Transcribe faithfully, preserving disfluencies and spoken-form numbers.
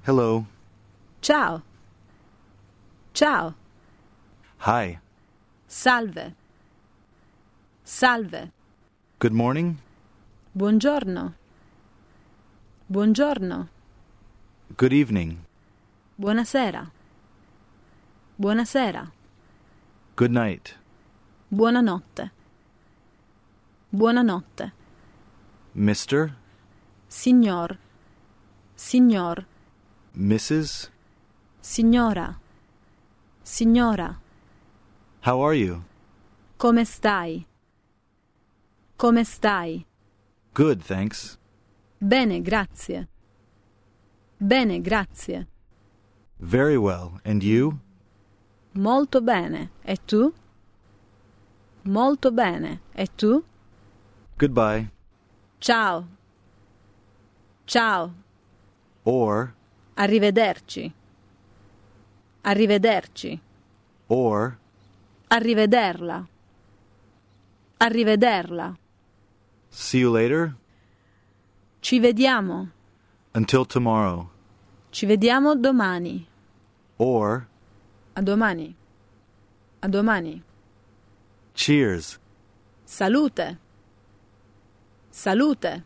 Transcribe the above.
Hello. Ciao. Ciao. Hi. Salve. Salve. Good morning. Buongiorno. Buongiorno. Good evening. Buonasera. Buonasera. Good night. Buonanotte. Buonanotte. Mister, Signor. Signor. Missus, Signora. Signora. how are you? Come stai? Come stai? Good, thanks. Bene, grazie. Bene, grazie. Very well. And you? Molto bene. E tu? Molto bene. E tu? Goodbye. Ciao. Ciao. Or, Arrivederci. Arrivederci. or, Arrivederla. Arrivederla. see you later? Ci vediamo. Until tomorrow. Ci vediamo domani. Or, A domani. A domani. cheers. Salute. Salute.